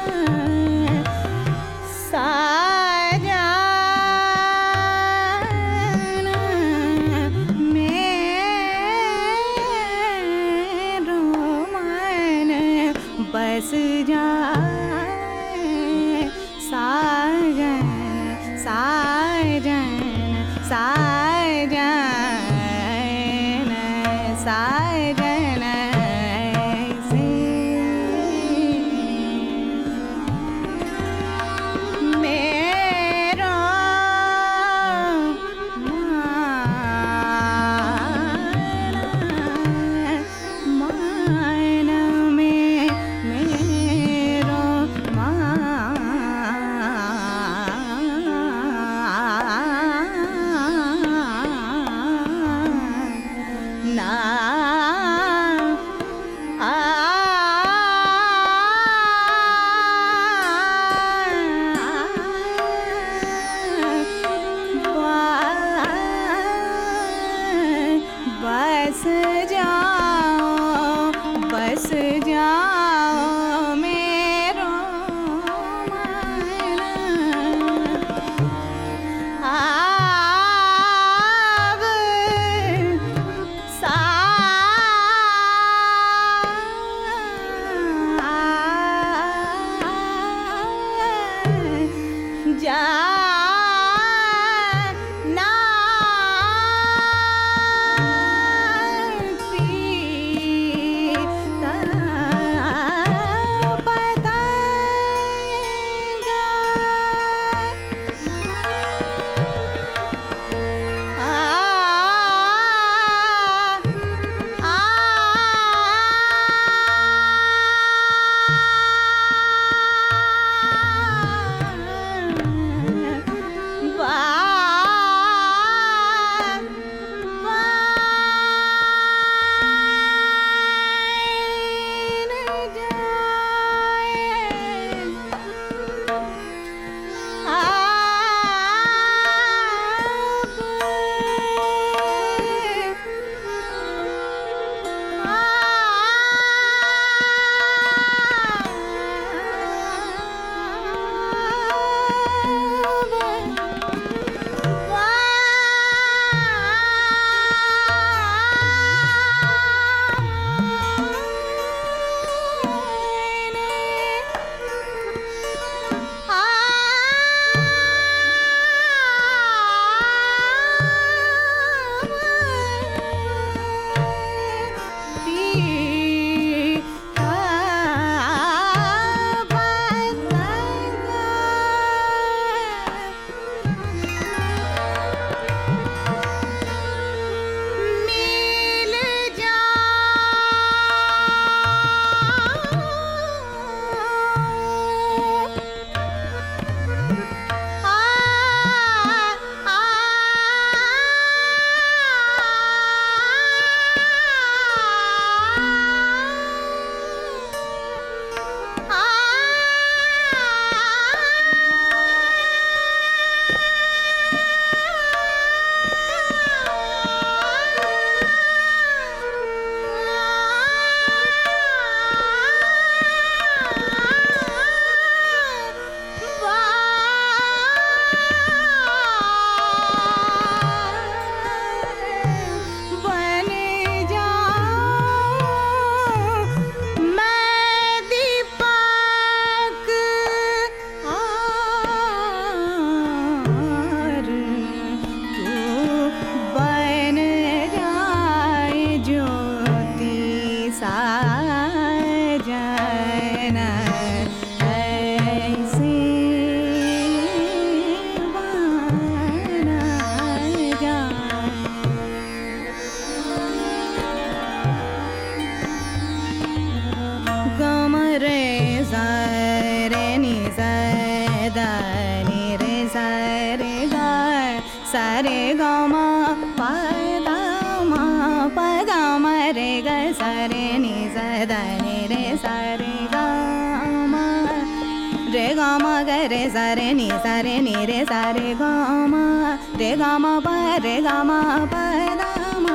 बस जाए साजन साजन साजन साजन से मेरा मान में मेरा ना बस जाओ मेरो मन अब जाना सरे ग म प द म प ग म रे ग सरे नि स द नि रे सरे ग म रे ग म ग रे सरे नि रे सरे ग म रे ग म प रे ग म प द म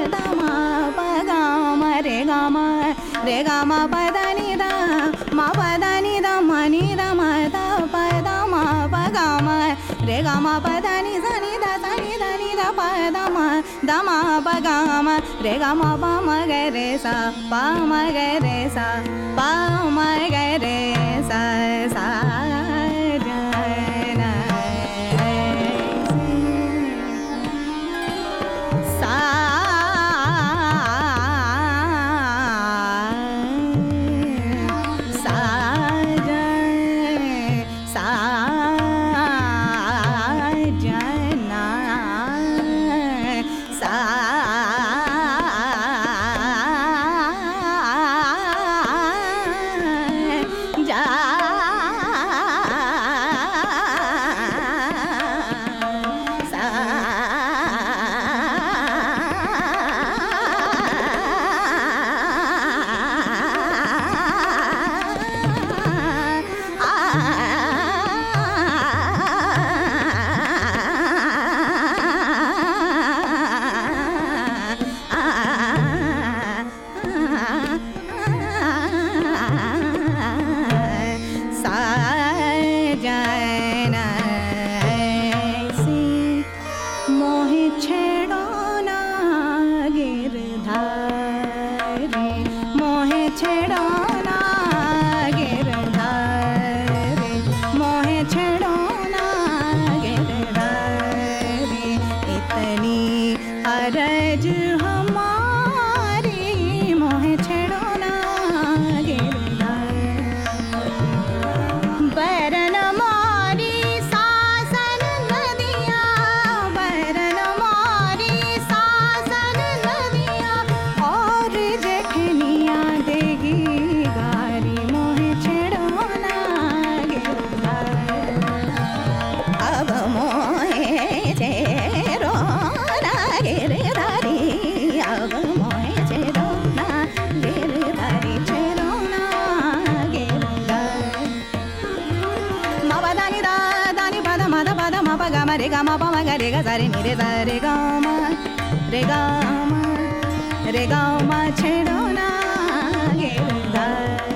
प ग म रे ग म प द नि द म प द नि द म नि re ga ma pa da ni sa ni da pa da ma pa ga ma re ga ma pa ma ga re sa pa ma ga re sa pa ma ga re sa sa ga na sa अरज हमारी मोह छेड़ो ना गिरधारी बरन मारी सासन नदिया बरन मारी सासन नदिया और जखनिया देगी गारी मोह छेड़ो ना गिरधारी अब मोहे छेड़ो गिरधारी अब मोहे छेड़ो ना गिरधारी छेड़ो ना गिरधारी मा पा दा नि पा दा मा पा गा मा रे गा मा पा मा गा रे गा सा रे नि रे सा रे गा मा रे गा मा छेड़ो ना गिरधारी